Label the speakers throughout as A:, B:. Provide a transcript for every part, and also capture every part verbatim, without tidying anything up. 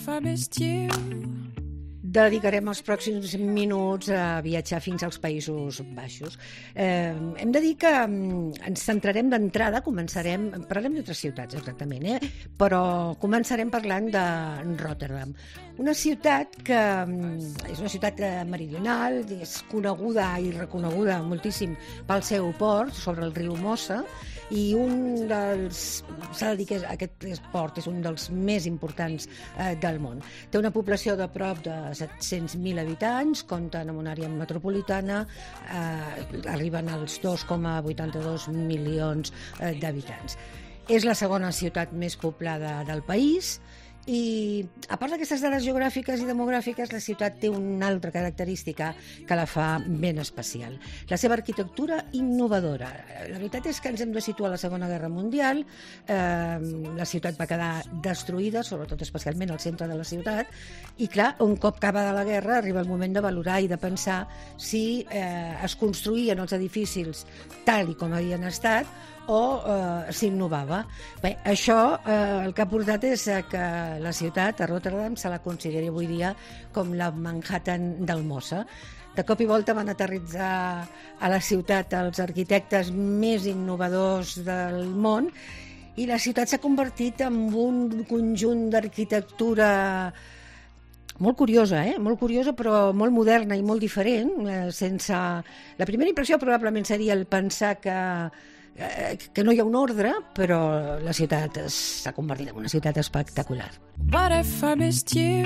A: if I missed you?
B: Dedicarem els pròxims minuts a viatjar fins als Països Baixos. Eh, hem de dir que ens centrarem d'entrada, començarem, parlarem d'altres ciutats exactament, eh? Però començarem parlant de Rotterdam. Una ciutat que és una ciutat meridional, és coneguda i reconeguda moltíssim pel seu port sobre el riu Mosa, i un dels, s'ha de dir que aquest port és un dels més importants eh, del món. Té una població de prop de set-cents mil habitants, compten amb una àrea metropolitana, eh, arriben als dos coma vuitanta-dos milions eh, d'habitants. És la segona ciutat més poblada del país, i a part d'aquestes dades geogràfiques i demogràfiques, la ciutat té una altra característica que la fa ben especial: la seva arquitectura innovadora. La veritat és que ens hem de situar a la Segona Guerra Mundial. eh, la ciutat va quedar destruïda, sobretot especialment al centre de la ciutat, i clar, un cop acaba de la guerra arriba el moment de valorar i de pensar si eh, es construïen els edificis tal i com havien estat o eh, s'innovava. Bé, això eh, el que ha portat és que la ciutat, a Rotterdam, se la consideri avui dia com la Manhattan del Mosa. De cop i volta van aterritzar a la ciutat els arquitectes més innovadors del món i la ciutat s'ha convertit en un conjunt d'arquitectura molt curiosa, eh? molt curiosa, però molt moderna i molt diferent. Eh, sense... La primera impressió probablement seria el pensar que que no hi ha un ordre, però la ciutat s'ha convertit en una ciutat espectacular.
A: What if I missed you?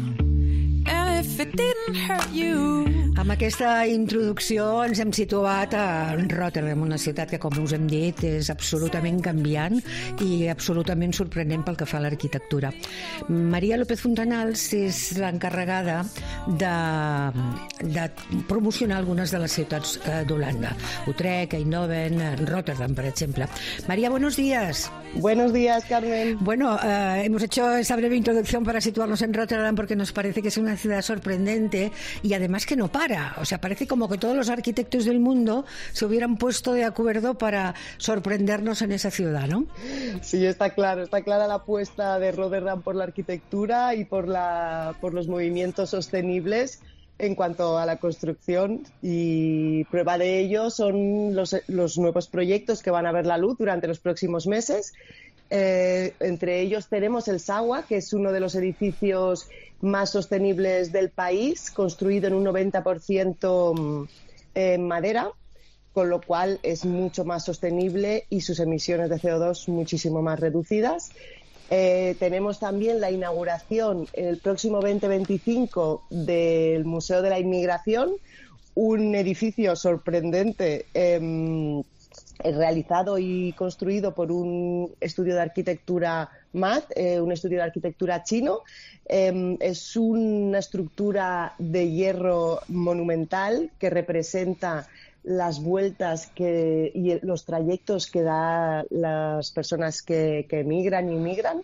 A: And if it didn't hurt you?
B: Amb aquesta introducció ens hem situat a Rotterdam, una ciutat que, com us hem dit, és absolutament canviant i absolutament sorprenent pel que fa a l'arquitectura. Maria López Fontanals és l'encarregada de, de promocionar algunes de les ciutats d'Holanda. Utrecht, Eindhoven, Rotterdam, por ejemplo. María, buenos días.
C: Buenos días, Carmen.
B: Bueno, eh, hemos hecho esa breve introducción para situarnos en Rotterdam porque nos parece que es una ciudad sorprendente y además que no para. O sea, parece como que todos los arquitectos del mundo se hubieran puesto de acuerdo para sorprendernos en esa ciudad, ¿no?
C: Sí, está claro. Está clara la apuesta de Rotterdam por la arquitectura y por, la, por los movimientos sostenibles en cuanto a la construcción, y prueba de ello son los, los nuevos proyectos que van a ver la luz durante los próximos meses. Eh, entre ellos tenemos el SAWA, que es uno de los edificios más sostenibles del país, construido en un noventa por ciento en madera, con lo cual es mucho más sostenible y sus emisiones de C O dos muchísimo más reducidas. Eh, tenemos también la inauguración el próximo veinte veinticinco del Museo de la Inmigración, un edificio sorprendente eh, realizado y construido por un estudio de arquitectura M A D, eh, un estudio de arquitectura chino. Eh, es una estructura de hierro monumental que representa las vueltas que, y los trayectos que da las personas que, que emigran y migran,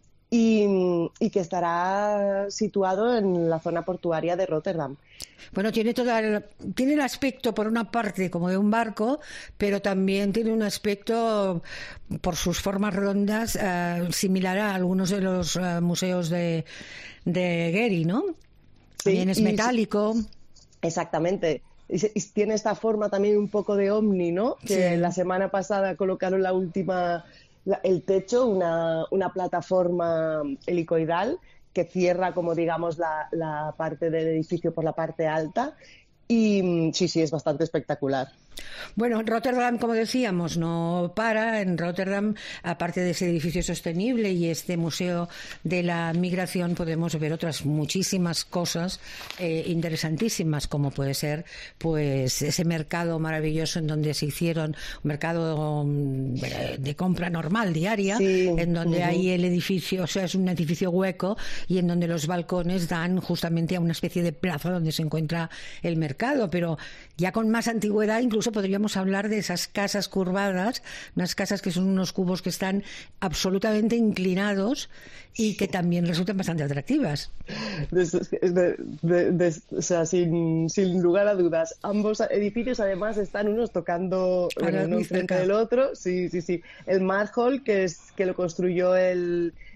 C: y, y que estará situado en la zona portuaria de Rotterdam.
B: Bueno, tiene todo el, tiene el aspecto, por una parte, como de un barco, pero también tiene un aspecto, por sus formas redondas, eh, similar a algunos de los eh, museos de, de Gehry, ¿no? Sí, también es metálico.
C: Exactamente. Y tiene esta forma también un poco de ovni, ¿no? Que sí. La semana pasada colocaron la última, la, el techo, una, una plataforma helicoidal que cierra, como digamos, la, la parte del edificio por la parte alta. Y sí, sí, es bastante espectacular.
B: Bueno, Rotterdam, como decíamos, no para. En Rotterdam, aparte de ese edificio sostenible y este museo de la migración, podemos ver otras muchísimas cosas eh, interesantísimas, como puede ser pues ese mercado maravilloso en donde se hicieron, un mercado de compra normal, diaria, sí. En donde uh-huh. hay el edificio, o sea, es un edificio hueco y en donde los balcones dan justamente a una especie de plaza donde se encuentra el mercado, pero ya con más antigüedad, incluso podríamos hablar de esas casas curvadas, unas casas que son unos cubos que están absolutamente inclinados y que también resultan bastante atractivas.
C: De, de, de, de, o sea, sin, sin lugar a dudas. Ambos edificios además están unos tocando bueno, uno frente del otro. Sí, sí, sí. El Mad Hall, que es que lo construyó el,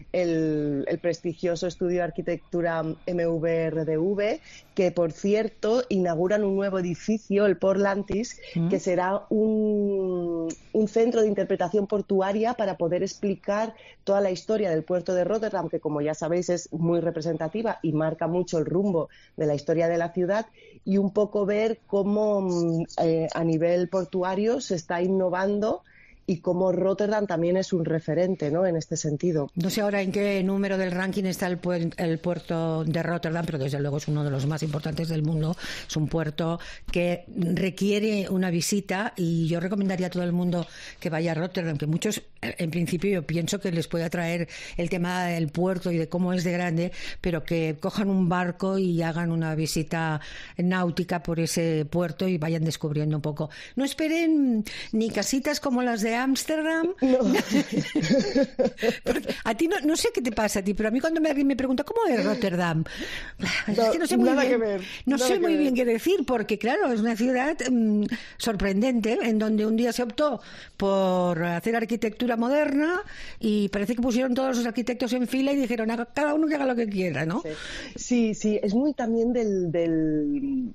C: el, el prestigioso estudio de arquitectura M V R D V, que por cierto inauguran un nuevo edificio, el Portlantis, mm. que será un, un centro de interpretación portuaria para poder explicar toda la historia del puerto de Rotterdam, que como ya sabéis es muy representativa y marca mucho el rumbo de la historia de la ciudad, y un poco ver cómo eh, a nivel portuario se está innovando y cómo Rotterdam también es un referente, ¿no?, en este sentido.
B: No sé ahora en qué número del ranking está el, pu- el puerto de Rotterdam, pero desde luego es uno de los más importantes del mundo. Es un puerto que requiere una visita y yo recomendaría a todo el mundo que vaya a Rotterdam, que muchos, en principio, yo pienso que les puede atraer el tema del puerto y de cómo es de grande, pero que cojan un barco y hagan una visita náutica por ese puerto y vayan descubriendo un poco. No esperen ni casitas como las de Ámsterdam.
C: No.
B: A ti no, no sé qué te pasa a ti, pero a mí cuando me, alguien me pregunta ¿cómo es Rotterdam? Es
C: no,
B: que no sé muy
C: nada
B: bien,
C: que ver,
B: no
C: nada
B: sé
C: que
B: muy
C: ver.
B: bien qué decir, porque claro, es una ciudad mmm, sorprendente, en donde un día se optó por hacer arquitectura moderna y parece que pusieron todos los arquitectos en fila y dijeron a cada uno que haga lo que quiera, ¿no?
C: Sí, sí, sí, es muy también del... del...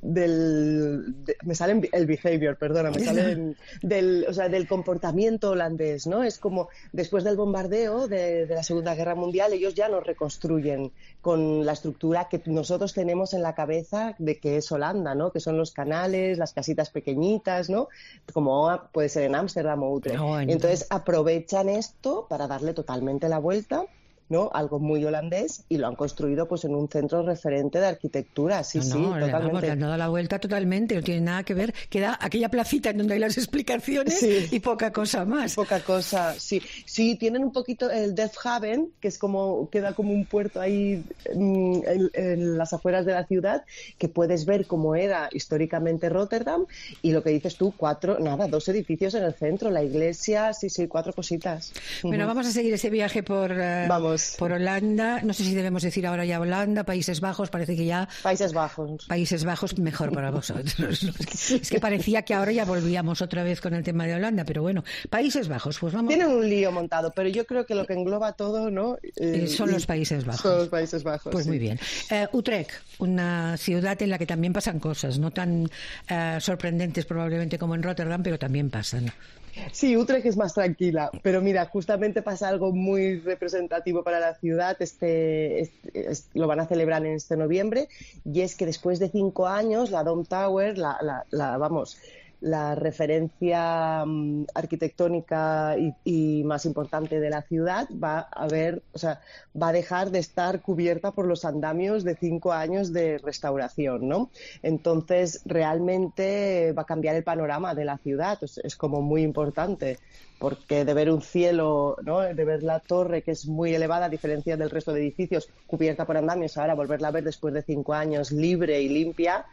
C: del de, me sale el behavior, perdona, me sale en, del, o sea, del comportamiento holandés, ¿no? Es como después del bombardeo de, de la Segunda Guerra Mundial, ellos ya nos reconstruyen con la estructura que nosotros tenemos en la cabeza de que es Holanda, ¿no? Que son los canales, las casitas pequeñitas, ¿no? Como puede ser en Ámsterdam o Utrecht.
B: Oh,
C: entonces aprovechan esto para darle totalmente la vuelta, ¿no? Algo muy holandés, y lo han construido pues en un centro referente de arquitectura. Sí,
B: no,
C: sí,
B: no,
C: totalmente.
B: Vamos, le han dado la vuelta totalmente, no tiene nada que ver. Queda aquella placita en donde hay las explicaciones
C: sí.
B: y poca cosa más.
C: Poca cosa, sí. Sí, tienen un poquito el Delft Haven, que es como, queda como un puerto ahí en, en, en las afueras de la ciudad, que puedes ver cómo era históricamente Rotterdam, y lo que dices tú, cuatro, nada, dos edificios en el centro, la iglesia, sí, sí, cuatro cositas.
B: Bueno, uh-huh. Vamos a seguir ese viaje por... Uh...
C: Vamos.
B: Por Holanda, no sé si debemos decir ahora ya Holanda, Países Bajos, parece que ya...
C: Países Bajos.
B: Países Bajos, mejor para vosotros. Es que parecía que ahora ya volvíamos otra vez con el tema de Holanda, pero bueno, Países Bajos, pues vamos...
C: Tienen un lío montado, pero yo creo que lo que engloba todo, ¿no?
B: Eh, son los Países Bajos.
C: Son los Países Bajos,
B: Pues
C: sí.
B: muy bien. Uh, Utrecht, una ciudad en la que también pasan cosas, no tan uh, sorprendentes probablemente como en Rotterdam, pero también pasan.
C: Sí, Utrecht es más tranquila, pero mira, justamente pasa algo muy representativo para la ciudad, este, este, este lo van a celebrar en este noviembre, y es que después de cinco años la Dome Tower, la, la, la vamos, la referencia um, arquitectónica y, y más importante de la ciudad, va a ver, o sea, va a dejar de estar cubierta por los andamios de cinco años de restauración, ¿no? Entonces, realmente va a cambiar el panorama de la ciudad, es, es como muy importante, porque de ver un cielo, ¿no?, de ver la torre, que es muy elevada a diferencia del resto de edificios, cubierta por andamios, ahora volverla a ver después de cinco años libre y limpia,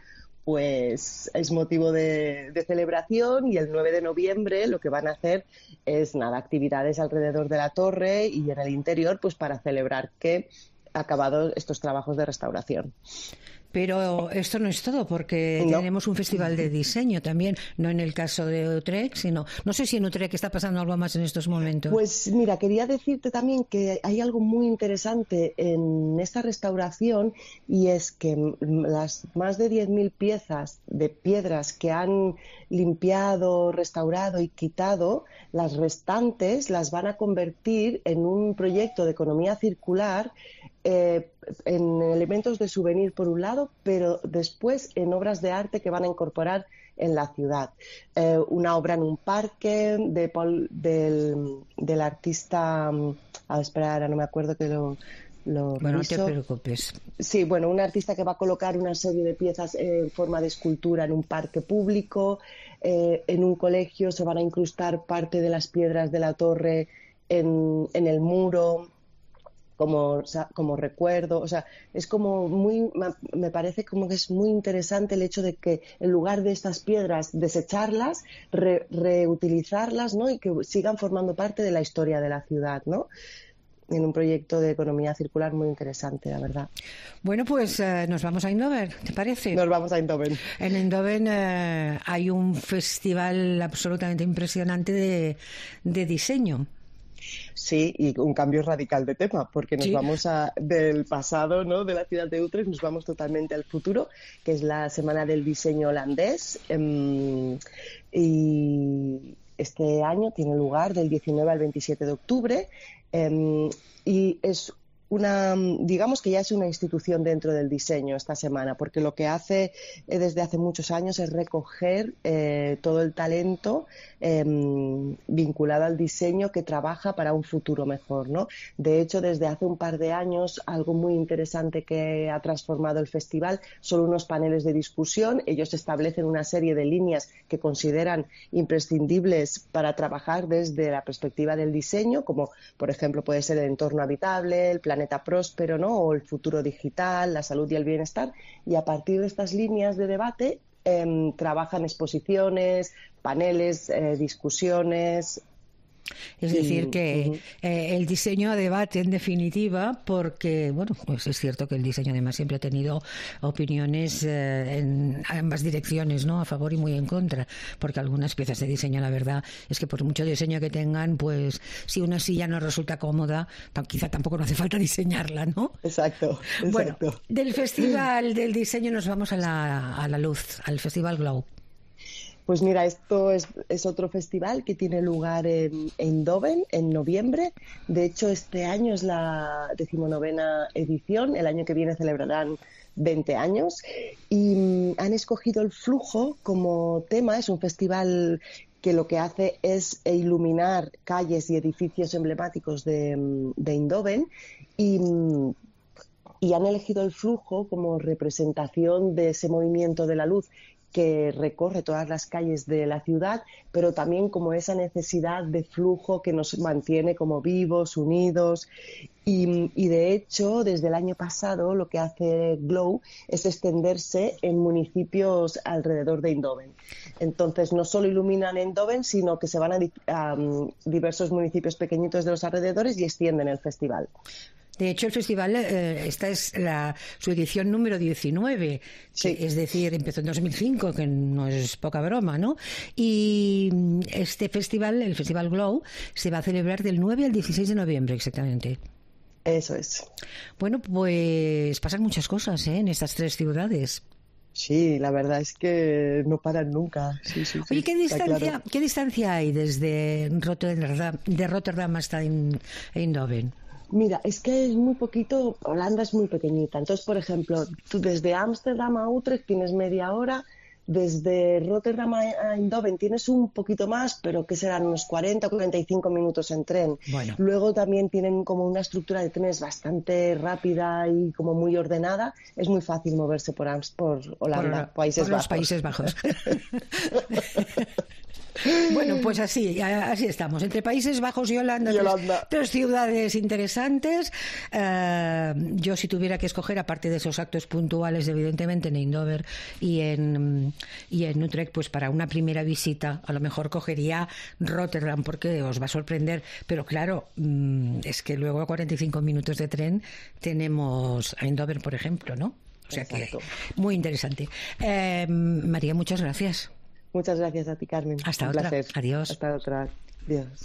C: pues es motivo de, de celebración. Y el nueve de noviembre lo que van a hacer es nada, actividades alrededor de la torre y en el interior, pues para celebrar que ha acabado estos trabajos de restauración.
B: Pero esto no es todo, porque no. Tenemos un festival de diseño también, no en el caso de Utrecht, sino... No sé si en Utrecht está pasando algo más en estos momentos.
C: Pues mira, quería decirte también que hay algo muy interesante en esta restauración, y es que las más de diez mil piezas de piedras que han limpiado, restaurado y quitado, las restantes las van a convertir en un proyecto de economía circular, Eh, en elementos de souvenir por un lado, pero después en obras de arte que van a incorporar en la ciudad. Eh, una obra en un parque de Paul, del, del artista, a esperar, no me acuerdo que lo... Lo
B: bueno,
C: hizo.
B: No te preocupes.
C: Sí, bueno, un artista que va a colocar una serie de piezas en forma de escultura en un parque público. Eh, en un colegio se van a incrustar parte de las piedras de la torre en, en el muro. Como, como recuerdo, o sea, es como muy, me parece como que es muy interesante el hecho de que en lugar de estas piedras desecharlas, re, reutilizarlas, ¿no? Y que sigan formando parte de la historia de la ciudad, ¿no? En un proyecto de economía circular muy interesante, la verdad.
B: Bueno, pues eh, nos vamos a Eindhoven, ¿te parece?
C: Nos vamos a Eindhoven.
B: En Eindhoven eh, hay un festival absolutamente impresionante de, de diseño.
C: Sí, y un cambio radical de tema, porque nos
B: ¿Sí?
C: vamos a, del pasado, ¿no?, de la ciudad de Utrecht, nos vamos totalmente al futuro, que es la Semana del Diseño holandés. Eh, y este año tiene lugar del diecinueve al veintisiete de octubre. Eh, y es una, digamos que ya es una institución dentro del diseño esta semana, porque lo que hace eh, desde hace muchos años es recoger eh, todo el talento eh, vinculado al diseño que trabaja para un futuro mejor, ¿no? De hecho, desde hace un par de años, algo muy interesante que ha transformado el festival son unos paneles de discusión. Ellos establecen una serie de líneas que consideran imprescindibles para trabajar desde la perspectiva del diseño, como por ejemplo puede ser el entorno habitable, el planeta próspero, ¿no?, o el futuro digital, la salud y el bienestar, y a partir de estas líneas de debate eh, trabajan exposiciones, paneles, eh, discusiones.
B: Es decir, que uh-huh. eh, el diseño a debate, en definitiva, porque, bueno, pues es cierto que el diseño además siempre ha tenido opiniones eh, en ambas direcciones, ¿no?, a favor y muy en contra, porque algunas piezas de diseño, la verdad, es que por mucho diseño que tengan, pues si una silla no resulta cómoda, quizá tampoco no hace falta diseñarla, ¿no?
C: Exacto, exacto.
B: Bueno, del Festival del Diseño nos vamos a la, a la luz, al Festival Glow.
C: Pues mira, esto es, es otro festival que tiene lugar en Eindhoven en noviembre. De hecho, este año es la decimonovena edición. El año que viene celebrarán veinte años. Y um, han escogido el flujo como tema. Es un festival que lo que hace es iluminar calles y edificios emblemáticos de, de Eindhoven. Y... y han elegido el flujo como representación de ese movimiento de la luz que recorre todas las calles de la ciudad, pero también como esa necesidad de flujo que nos mantiene como vivos, unidos. Y, y de hecho, desde el año pasado lo que hace Glow es extenderse en municipios alrededor de Eindhoven. Entonces, no solo iluminan Eindhoven, sino que se van a, a um, diversos municipios pequeñitos de los alrededores y extienden el festival.
B: De hecho, el festival, eh, esta es la, su edición número diecinueve,
C: sí.
B: que, es decir, empezó en dos mil cinco, que no es poca broma, ¿no? Y este festival, el Festival Glow, se va a celebrar del nueve al dieciséis de noviembre, exactamente.
C: Eso es.
B: Bueno, pues pasan muchas cosas, ¿eh?, en estas tres ciudades.
C: Sí, la verdad es que no paran nunca. Sí, sí,
B: Oye,
C: sí,
B: ¿qué distancia,
C: claro.
B: ¿qué distancia hay desde Rotterdam, de Rotterdam hasta Eindhoven?
C: Mira, es que es muy poquito, Holanda es muy pequeñita. Entonces, por ejemplo, tú desde Ámsterdam a Utrecht tienes media hora, desde Rotterdam a Eindhoven tienes un poquito más, pero que serán unos cuarenta o cuarenta y cinco minutos en tren.
B: Bueno.
C: Luego también tienen como una estructura de trenes bastante rápida y como muy ordenada. Es muy fácil moverse por, Amst- por Holanda,
B: por,
C: Países
B: por los
C: Bajos.
B: Países Bajos. Bueno, pues así, así estamos, entre Países Bajos y Holanda,
C: y Holanda.
B: Tres, tres ciudades interesantes. Uh, yo, si tuviera que escoger, aparte de esos actos puntuales, evidentemente en Eindhoven y en, y en Utrecht, pues para una primera visita, a lo mejor cogería Rotterdam, porque os va a sorprender, pero claro, es que luego a cuarenta y cinco minutos de tren tenemos a Eindhoven, por ejemplo, ¿no? O sea Exacto. que muy interesante. Eh, María, muchas gracias.
C: Muchas gracias a ti, Carmen.
B: Hasta
C: Un
B: otra.
C: placer.
B: Adiós.
C: Hasta otra. Adiós.